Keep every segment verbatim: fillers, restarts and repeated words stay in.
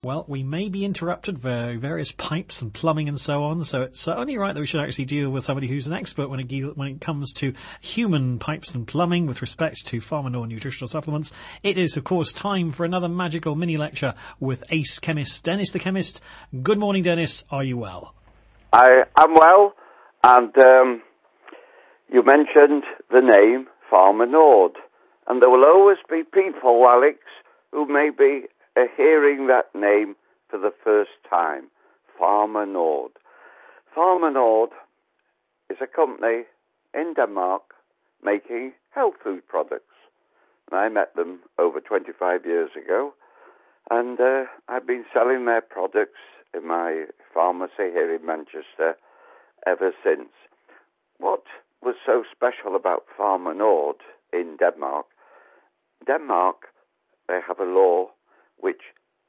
well, we may be interrupted by various pipes and plumbing and so on, so it's uh, only right that we should actually deal with somebody who's an expert when it, when it comes to human pipes and plumbing with respect to Pharmanor nutritional supplements. It is, of course, time for another magical mini-lecture with ace chemist Dennis the Chemist. Good morning, Dennis. Are you well? I am well, and um, you mentioned the name Pharmanor, and there will always be people, Alex, who may be uh, hearing that name for the first time. Pharmanor. Pharmanor is a company in Denmark making health food products. And I met them over twenty-five years ago, and uh, I've been selling their products in my pharmacy here in Manchester ever since. What was so special about Pharmanor in Denmark? Denmark, they have a law which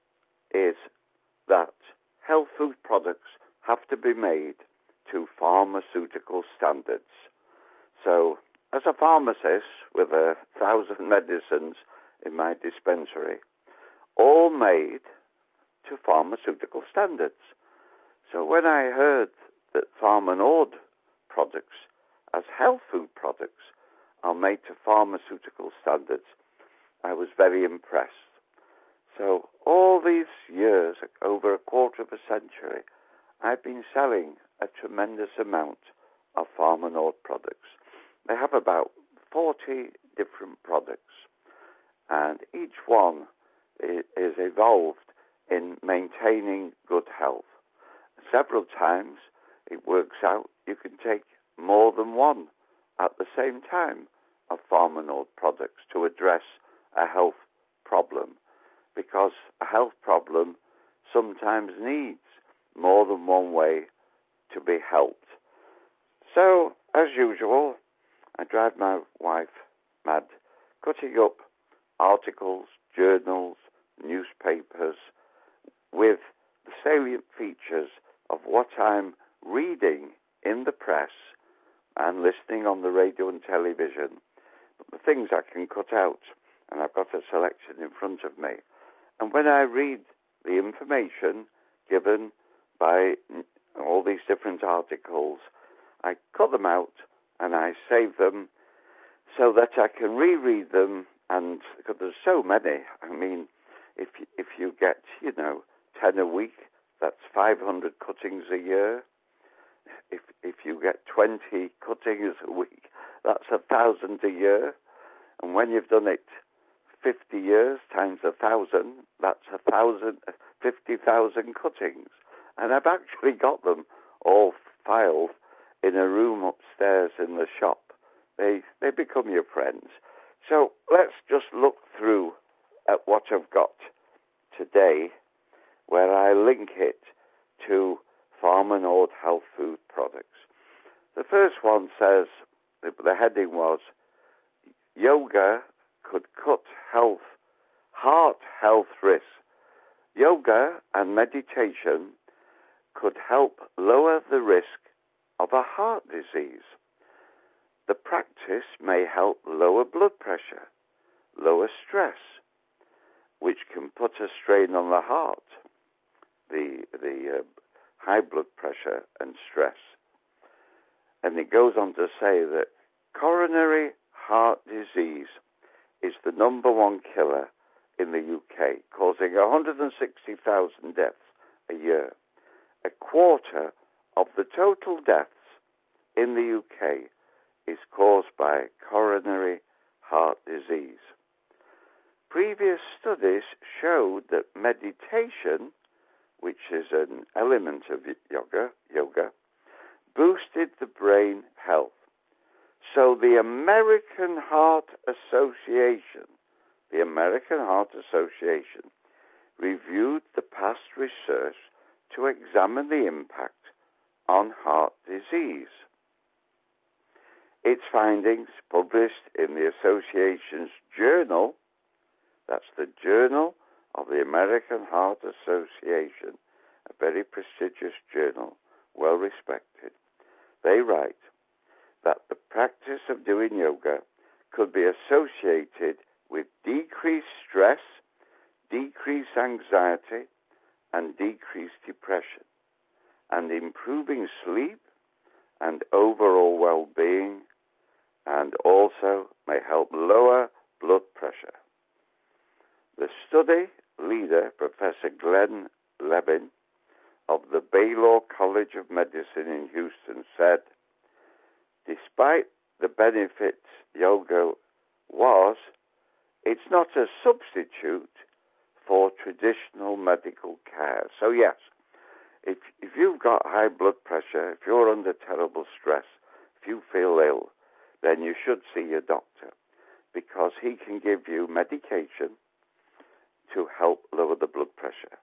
is that health food products have to be made to pharmaceutical standards. So, as a pharmacist with a thousand medicines in my dispensary, all made to pharmaceutical standards. So when I heard that Pharmanor products as health food products are made to pharmaceutical standards, I was very impressed. So all these years, over a quarter of a century, I've been selling a tremendous amount of Pharmanor products. They have about forty different products, and each one is evolved in maintaining good health. Several times it works out you can take more than one at the same time of Pharmanor products to address a health problem, because a health problem sometimes needs more than one way to be helped. So, as usual, I drive my wife mad, cutting up articles, journals, newspapers, with the salient features of what I'm reading in the press and listening on the radio and television, the things I can cut out, and I've got a selection in front of me. And when I read the information given by all these different articles, I cut them out and I save them so that I can reread them, and because there's so many. I mean, if if you get, you know, ten a week, that's five hundred cuttings a year. If if you get twenty cuttings a week, that's a thousand a year. And when you've done it fifty years times a thousand, that's a thousand, fifty thousand cuttings. And I've actually got them all filed in a room upstairs in the shop. They they become your friends. So let's just look through at what I've got today, where I link it to Pharmanor health food products. The first one says, the heading was, yoga could cut health, heart health risks. Yoga and meditation could help lower the risk of a heart disease. The practice may help lower blood pressure, lower stress, which can put a strain on the heart, the the uh, high blood pressure and stress. And it goes on to say that coronary heart disease is the number one killer in the U K, causing one hundred sixty thousand deaths a year. A quarter of the total deaths in the U K is caused by coronary heart disease. Previous studies showed that meditation, which is an element of yoga, yoga, boosted the brain health. So the American Heart Association, the American Heart Association, reviewed the past research to examine the impact on heart disease. Its findings, published in the association's journal, that's the Journal of the American Heart Association, a very prestigious journal, well respected. They write that the practice of doing yoga could be associated with decreased stress, decreased anxiety, and decrease depression, and improving sleep and overall well-being, and also may help lower blood pressure. The study leader, Professor Glenn Levin of the Baylor College of Medicine in Houston, said, despite the benefits yoga was, it's not a substitute for traditional medical care. So yes, if, if you've got high blood pressure, if you're under terrible stress, if you feel ill, then you should see your doctor, because he can give you medication to help lower the blood pressure.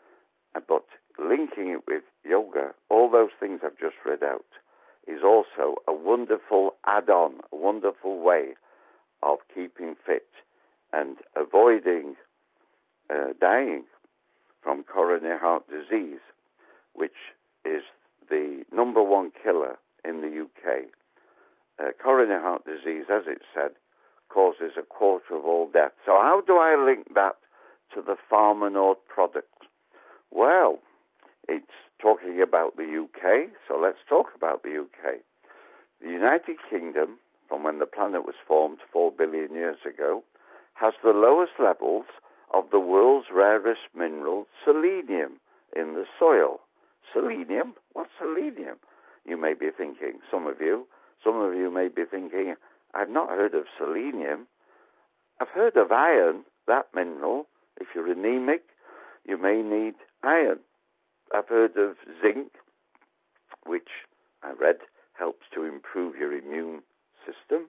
But linking it with yoga, all those things I've just read out, is also a wonderful add-on, a wonderful way of keeping fit and avoiding uh, dying from coronary heart disease, which is the number one killer in the U K. Uh, coronary heart disease, as it said, causes a quarter of all deaths. So how do I link that to the Pharmanord product? Well, it's talking about the U K, so let's talk about the U K. The United Kingdom, from when the planet was formed four billion years ago, has the lowest levels of the world's rarest mineral, selenium, in the soil. Selenium? What's selenium? You may be thinking, some of you, some of you may be thinking, I've not heard of selenium. I've heard of iron, that mineral. If you're anemic, you may need iron. I've heard of zinc, which I read helps to improve your immune system.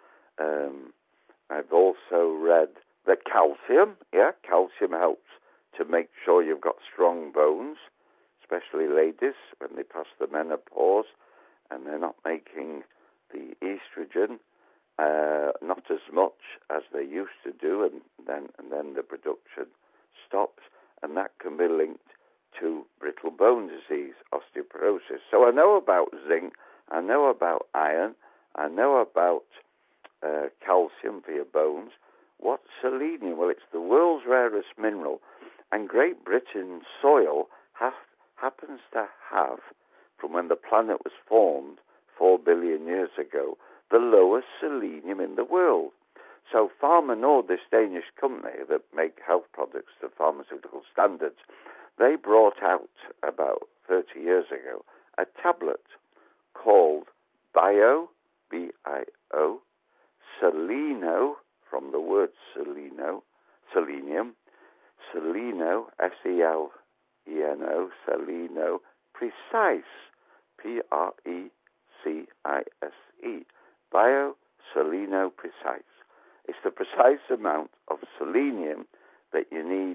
Um, I've also read that calcium, yeah, calcium helps to make sure you've got strong bones, especially ladies when they pass the menopause and they're not making the estrogen, uh, not as much as they used to do, and then and then the production stops, and that can be linked to brittle bone disease, osteoporosis. So I know about zinc, I know about iron, I know about uh, calcium for your bones. What's selenium? Well, it's the world's rarest mineral, and Great Britain's soil has, happens to have, from when the planet was formed four billion years ago, the lowest selenium in the world. So Pharmanord, this Danish company that make health products to pharmaceutical standards, they brought out about thirty years ago a tablet called Bio, B I O, Seleno, from the word seleno, selenium, Seleno, S E L E N O, Seleno, Precise, P R E C I S E, Bio Seleno Precise. It's the precise amount of selenium that you need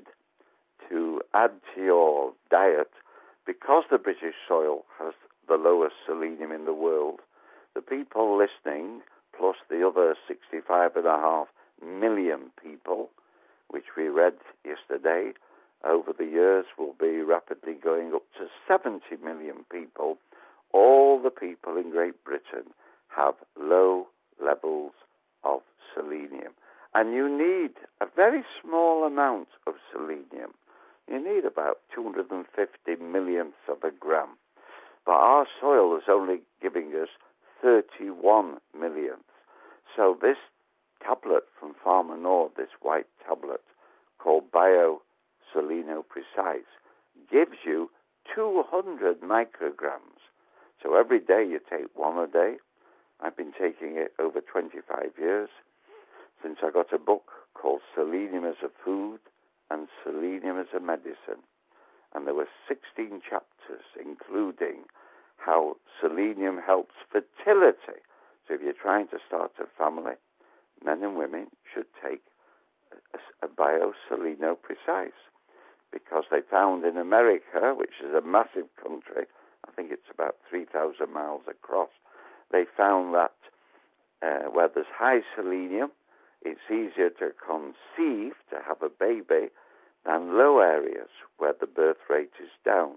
to add to your diet. Because the British soil has the lowest selenium in the world, the people listening, plus the other sixty-five and a half million people, which we read yesterday, over the years will be rapidly going up to seventy million people. All the people in Great Britain have low levels of selenium. And you need a very small amount of selenium. You need about two hundred fifty millionths of a gram. But our soil is only giving us thirty-one millionths. So this tablet from Pharmanord, this white tablet called Bio Seleno Precise, gives you two hundred micrograms. So every day you take one a day. I've been taking it over twenty-five years, since I got a book called Selenium as a Food and Selenium as a Medicine. And there were sixteen chapters, including how selenium helps fertility. So if you're trying to start a family, men and women should take a, a Bio Seleno Precise, because they found in America, which is a massive country, I think it's about three thousand miles across, they found that uh, where there's high selenium, it's easier to conceive, to have a baby, than low areas where the birth rate is down.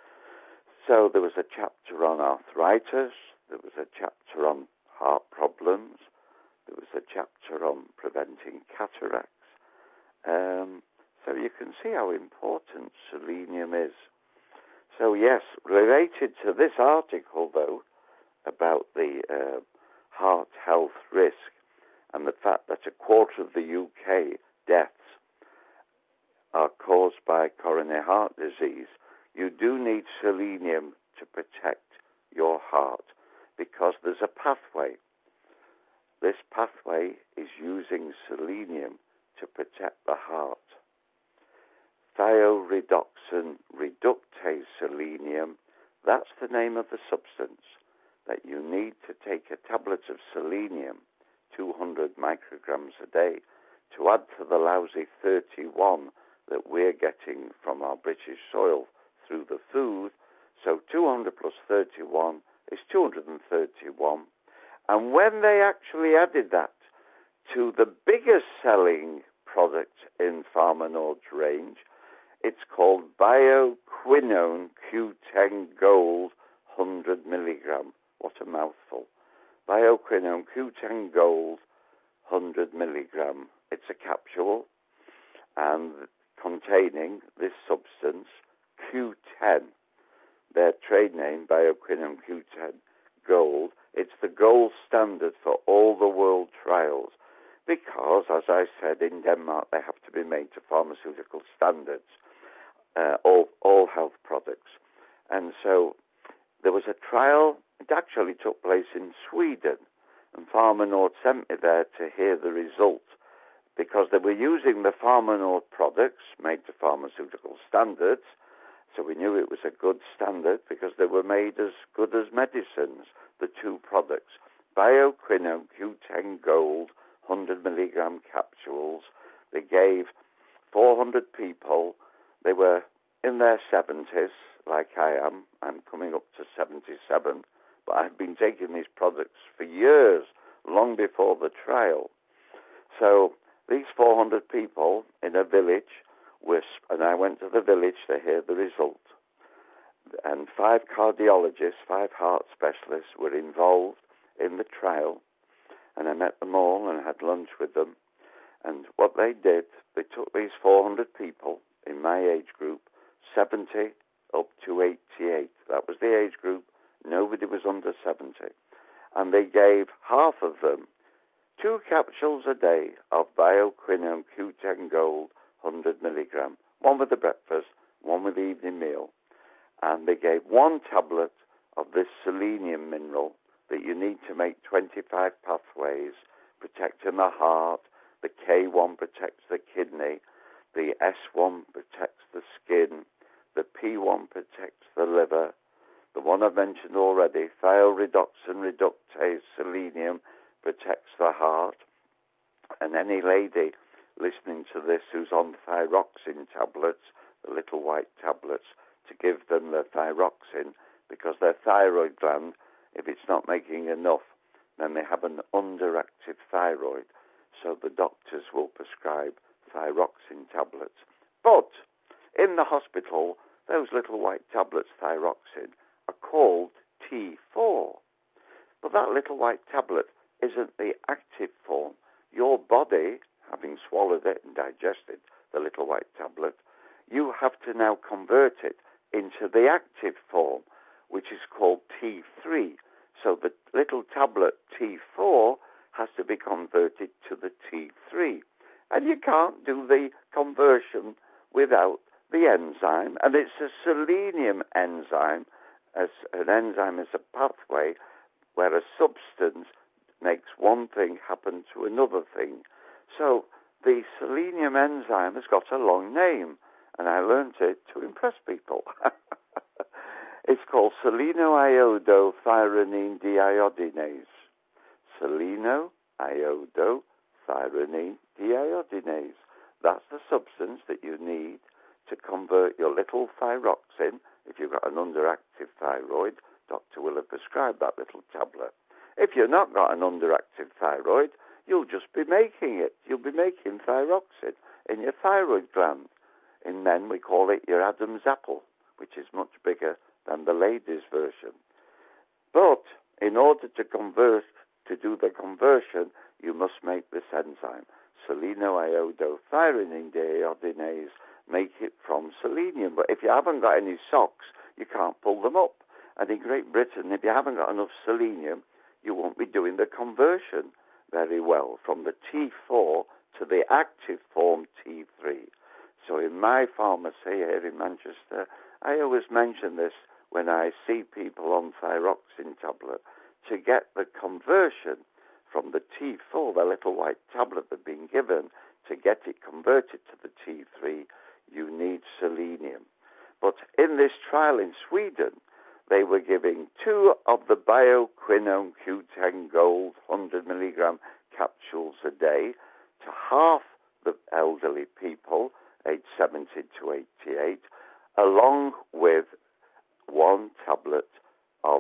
So there was a chapter on arthritis, there was a chapter on heart problems, there was a chapter on preventing cataracts. Um, So you can see how important selenium is. So yes, related to this article, though, about the uh, heart health risk and the fact that a quarter of the U K deaths are caused by coronary heart disease, you do need selenium to protect your heart because there's a pathway. This pathway is using selenium to protect the heart. Thioredoxin reductase selenium, that's the name of the substance that you need to take a tablet of selenium, two hundred micrograms a day, to add to the lousy thirty-one that we're getting from our British soil through the food. So two hundred plus thirty-one is two hundred thirty-one. And when they actually added that to the biggest selling product in Pharmanord's range, it's called Bioquinone Q ten Gold one hundred milligram. What a mouthful. Bioquinone Q ten Gold one hundred milligram. It's a capsule and containing this substance, Q ten. Their trade name, Bioquinone Q ten Gold. It's the gold standard for all the world trials because, as I said, in Denmark they have to be made to pharmaceutical standards, uh, all, all health products. And so there was a trial, it actually took place in Sweden, and Pharmanord sent me there to hear the result because they were using the Pharmanord products made to pharmaceutical standards, so we knew it was a good standard because they were made as good as medicines, the two products. Bioquinone Q ten Gold, one hundred milligram capsules. They gave four hundred people. They were in their seventies, like I am. I'm coming up to seventy-seven, but I've been taking these products for years, long before the trial. So these four hundred people in a village, were, and I went to the village to hear the result. And five cardiologists, five heart specialists were involved in the trial. And I met them all and had lunch with them. And what they did, they took these four hundred people in my age group, seventy up to eighty-eight. That was the age group. Nobody was under seventy. And they gave half of them two capsules a day of Bioquinone Q ten Gold, one hundred milligram. One with the breakfast, one with the evening meal. And they gave one tablet of this selenium mineral that you need to make twenty-five pathways, protecting the heart. The K one protects the kidney. The S one protects the skin. The P one protects the liver. The one I've mentioned already, thioredoxin reductase selenium, protects the heart. And any lady listening to this who's on thyroxine tablets, the little white tablets, to give them the thyroxine, because their thyroid gland, if it's not making enough, then they have an underactive thyroid. So the doctors will prescribe thyroxine tablets. But in the hospital, those little white tablets, thyroxine, are called T four. But that little white tablet isn't the active form. Your body, having swallowed it and digested the little white tablet, you have to now convert it into the active form, which is called T three. So the little tablet T four has to be converted to the T three. And you can't do the conversion without the enzyme. And it's a selenium enzyme. As an enzyme is a pathway where a substance makes one thing happen to another thing. So the selenium enzyme has got a long name, and I learnt it to impress people. It's called selenoiodothyronine deiodinase. Selenoiodothyronine deiodinase. That's the substance that you need to convert your little thyroxine. If you've got an underactive thyroid, doctor will have prescribed that little tablet. If you've not got an underactive thyroid, you'll just be making it. You'll be making thyroxine in your thyroid gland. In men, we call it your Adam's apple, which is much bigger than the ladies' version. But in order to convert, to do the conversion, you must make this enzyme. selenoiodothyronine deiodinase make it from selenium. But if you haven't got any socks, you can't pull them up. And in Great Britain, if you haven't got enough selenium, you won't be doing the conversion very well from the T four to the active form T three. So in my pharmacy here in Manchester, I always mention this when I see people on thyroxine tablet. To get the conversion from the T four, the little white tablet they've been given, to get it converted to the T three, you need selenium. But in this trial in Sweden, they were giving two of the bioquinone Q ten Gold one hundred milligram capsules a day to half the elderly people, aged seventy to eighty-eight, along with one tablet of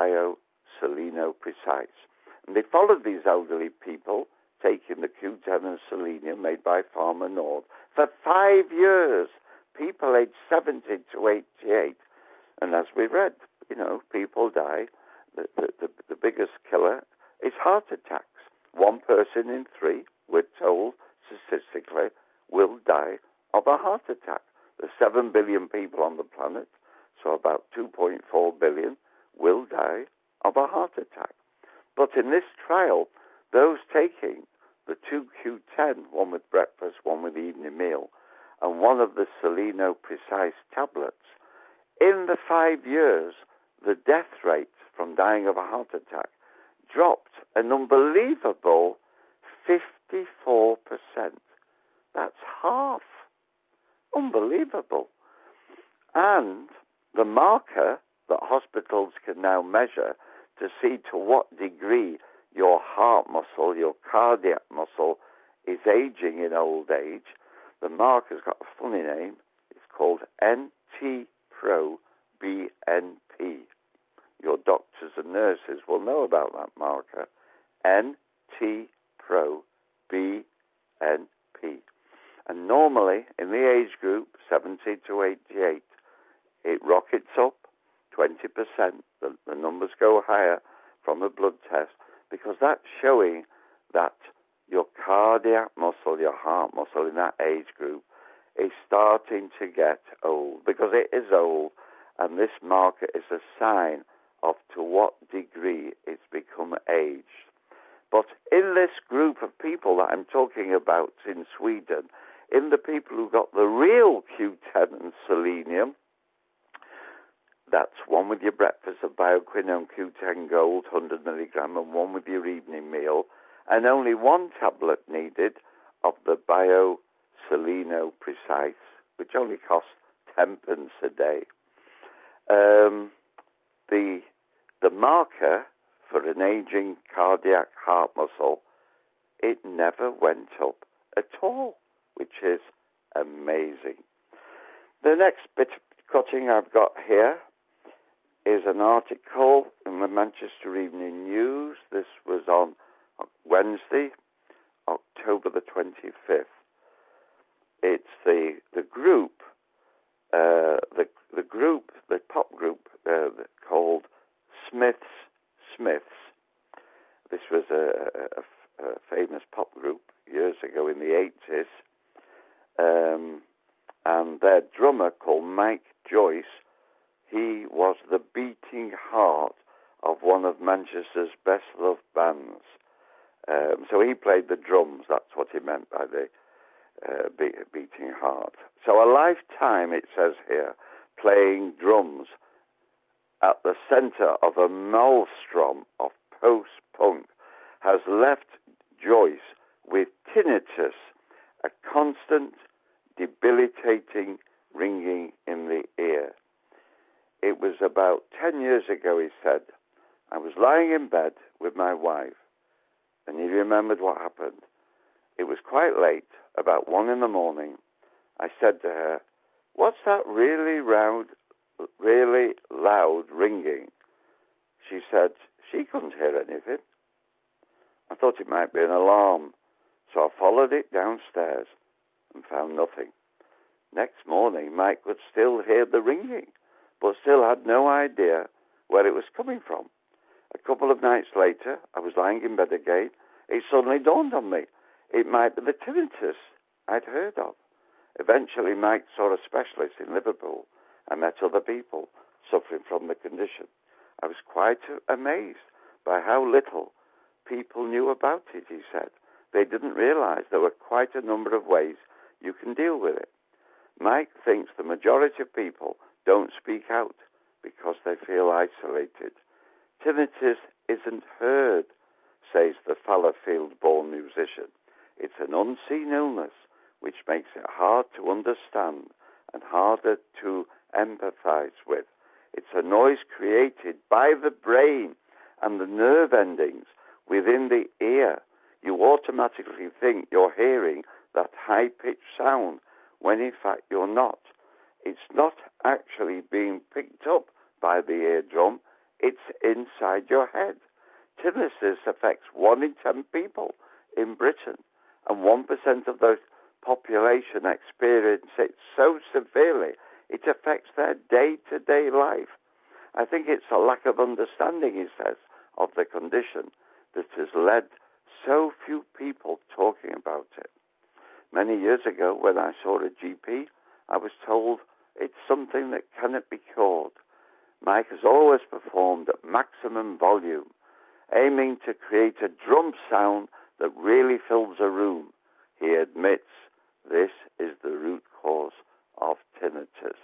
BioSeleno Precise. And they followed these elderly people, taking the Q ten and selenium made by Pharma Nord, for five years. People aged seventy to eighty-eight. And as we read, you know, people die. The, the, the, the biggest killer is heart attacks. One person in three, we're told, statistically, will die of a heart attack. There's seven billion people on the planet, so about two point four billion will die of a heart attack. But in this trial, those taking the two Q ten, one with breakfast, one with the evening meal, and one of the Seleno Precise tablets, in the five years, the death rate from dying of a heart attack dropped an unbelievable fifty-four percent. That's half. Unbelievable. And the marker that hospitals can now measure to see to what degree your heart muscle, your cardiac muscle, is aging in old age, the marker's got a funny name. It's called N T pro B N P. Your doctors and nurses will know about that marker. N T pro B N P. And normally, in the age group, seventy to eighty-eight, it rockets up twenty percent. The, the numbers go higher from a blood test because that's showing that your cardiac muscle, your heart muscle in that age group is starting to get old, because it is old, and this marker is a sign of to what degree it's become aged. But in this group of people that I'm talking about in Sweden, in the people who got the real Q ten and selenium, that's one with your breakfast of bioquinone Q ten Gold, one hundred milligram, and one with your evening meal, and only one tablet needed of the BioSeleno Precise, which only costs ten pence a day. Um, the the marker for an aging cardiac heart muscle, it never went up at all, which is amazing. The next bit of cutting I've got here is an article in the Manchester Evening News. This was on Wednesday, October the twenty-fifth. It's the the group, uh, the the group, the pop group uh, called Smiths Smiths. This was a, a, a famous pop group years ago in the eighties, um, and their drummer called Mike Joyce, he was the beating heart of one of Manchester's best loved bands. Um, so he played the drums. That's what he meant by the uh, be- beating heart. So a lifetime, it says here, playing drums at the centre of a maelstrom of post-punk has left Joyce with tinnitus, a constant, debilitating ringing in the ear. It was about ten years ago, he said, I was lying in bed with my wife, and he remembered what happened. It was quite late, about one in the morning. I said to her, what's that really loud, really loud ringing? She said she couldn't hear anything. I thought it might be an alarm, so I followed it downstairs and found nothing. Next morning, Mike could still hear the ringing, but still had no idea where it was coming from. A couple of nights later, I was lying in bed again. It suddenly dawned on me. it might be the tinnitus I'd heard of. Eventually, Mike saw a specialist in Liverpool. I met other people suffering from the condition. I was quite amazed by how little people knew about it, he said. They didn't realize there were quite a number of ways you can deal with it. Mike thinks the majority of people don't speak out because they feel isolated. Tinnitus isn't heard, says the Fallowfield-born musician. It's an unseen illness which makes it hard to understand and harder to empathize with. It's a noise created by the brain and the nerve endings within the ear. You automatically think you're hearing that high-pitched sound when in fact you're not. It's not actually being picked up by the eardrum, it's inside your head. Tinnitus affects one in ten people in Britain, and one percent of the population experience it so severely it affects their day-to-day life. I think it's a lack of understanding, he says, of the condition that has led so few people talking about it. Many years ago, when I saw a G P, I was told it's something that cannot be cured. Mike has always performed at maximum volume, aiming to create a drum sound that really fills a room. He admits this is the root cause of tinnitus.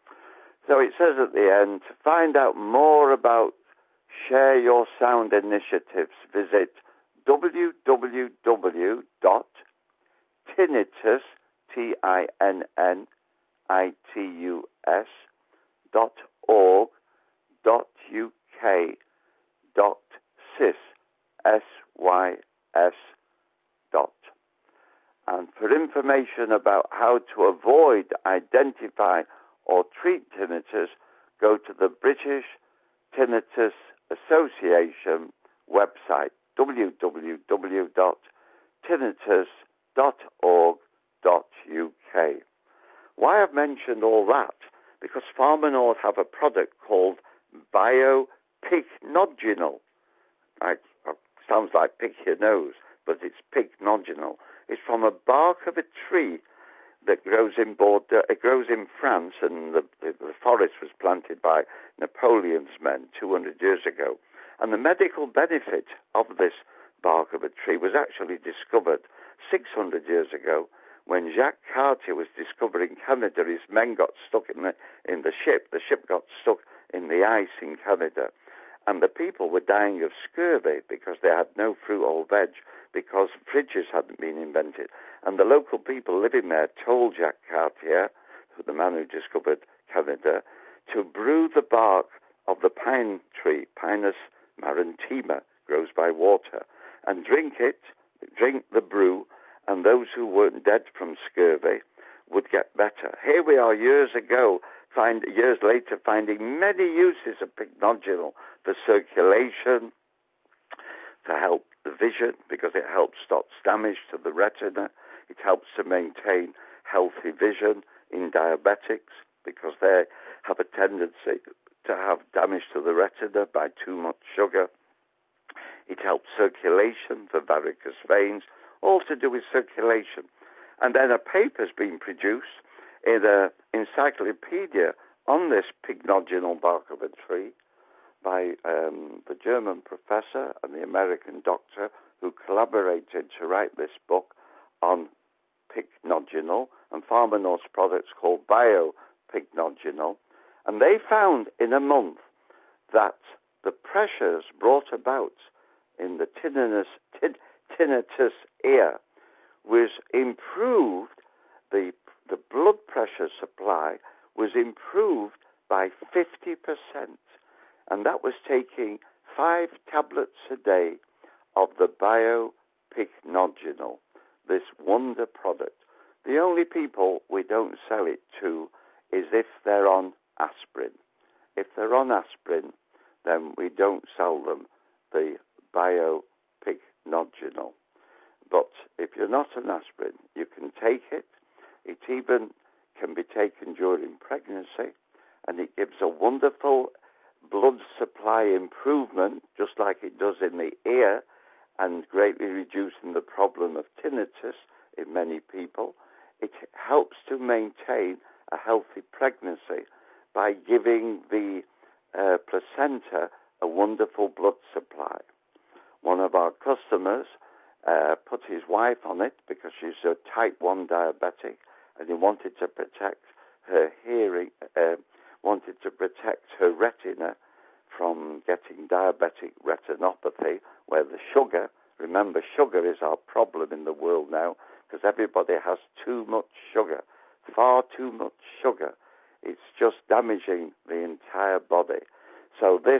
So it says at the end, to find out more about Share Your Sound initiatives, visit w w w dot tinnitus, T I N N I T U S, dot org, dot U K, dot sys, S Y S, dot. And for information about how to avoid, identify, or treat tinnitus, go to the British Tinnitus Association website, w w w dot tinnitus dot org dot U K. Why I've mentioned all that? Because Farmer North have a product called Biopycnogenol. It sounds like pick your nose, but it's pycnogenol. It's from a bark of a tree that grows in Bordeaux. It grows in France, and the, the, the forest was planted by Napoleon's men two hundred years ago. And the medical benefit of this bark of a tree was actually discovered six hundred years ago when Jacques Cartier was discovering Canada. His men got stuck in the, in the ship. The ship got stuck in the ice in Canada. And the people were dying of scurvy because they had no fruit or veg, because fridges hadn't been invented. And the local people living there told Jacques Cartier, the man who discovered Canada, to brew the bark of the pine tree, Pinus marantima, grows by water, and drink it, drink the brew, and those who weren't dead from scurvy would get better. Here we are years ago, find, years later, finding many uses of pycnogenol for circulation, to help the vision, because it helps stop damage to the retina. It helps to maintain healthy vision in diabetics, because they have a tendency to have damage to the retina by too much sugar. It helps circulation for varicose veins, all to do with circulation. And then a paper's been produced in an encyclopedia on this pycnogenol bark of a tree by um, the German professor and the American doctor who collaborated to write this book on pycnogenol and Farmer North's products called Biopycnogenol. And they found in a month that the pressures brought about in the tinnitus, tin, tinnitus ear was improved, the, the blood pressure supply was improved by fifty percent. And that was taking five tablets a day of the Biopycnogenol, this wonder product. The only people we don't sell it to is if they're on aspirin. If they're on aspirin, then we don't sell them the Biopycnogenol. But if you're not on aspirin, you can take it. It even can be taken during pregnancy, and it gives a wonderful blood supply improvement, just like it does in the ear, and greatly reducing the problem of tinnitus in many people. It helps to maintain a healthy pregnancy by giving the uh, placenta a wonderful blood supply. One of our customers uh, put his wife on it because she's a type one diabetic, and he wanted to protect her hearing, uh, wanted to protect her retina from getting diabetic retinopathy, where the sugar, remember sugar is our problem in the world now, because everybody has too much sugar, far too much sugar. It's just damaging the entire body. So this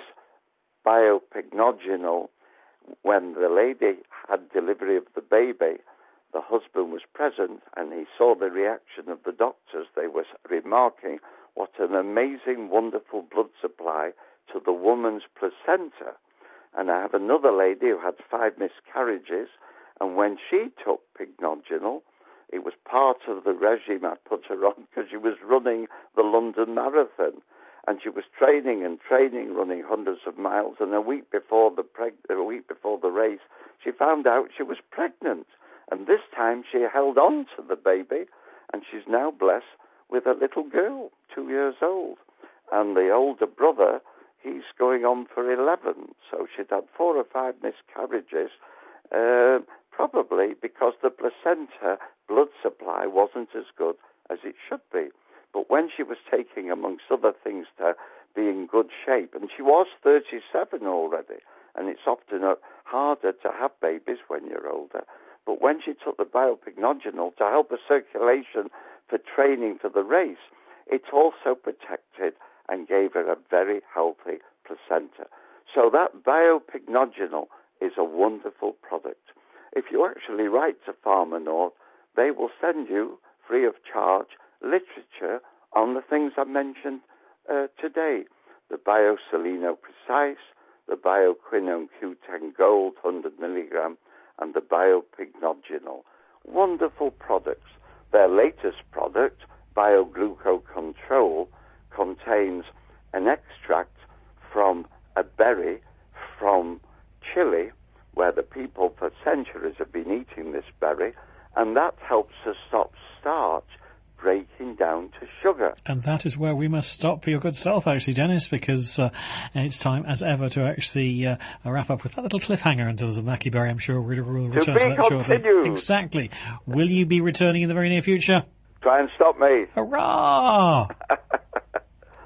biopignogenol, when the lady had delivery of the baby, the husband was present and he saw the reaction of the doctors. They were remarking what an amazing, wonderful blood supply to the woman's placenta. And I have another lady who had five miscarriages, and when she took Pignogenol, it was part of the regime I put her on because she was running the London Marathon. And she was training and training, running hundreds of miles. And a week before the preg- a week before the race, she found out she was pregnant. And this time she held on to the baby, and she's now blessed with a little girl, two years old. And the older brother, he's going on for eleven. So she'd had four or five miscarriages, uh, probably because the placenta blood supply wasn't as good as it should be. But when she was taking, amongst other things, to be in good shape, and she was thirty-seven already, and it's often harder to have babies when you're older, but when she took the biopignogenol to help her circulation for training for the race, it also protected and gave her a very healthy placenta. So that biopignogenol is a wonderful product. If you actually write to Pharma Nord, they will send you, free of charge, literature on the things I mentioned uh, today. The BioSeleno Precise, the BioQuinone Q ten Gold one hundred milligram, and the biopignogenol. Wonderful products. Their latest product, BioGlucoControl, contains an extract from a berry from Chile, where the people for centuries have been eating this berry, and that helps us stop starch breaking down to sugar. And that is where we must stop your good self, actually, Dennis, because uh, it's time, as ever, to actually uh, wrap up with that little cliffhanger until the Mackie Berry. I'm sure we'll, we'll return to, to that shortly. Continued. Exactly. Will you be returning in the very near future? Try and stop me. Hurrah!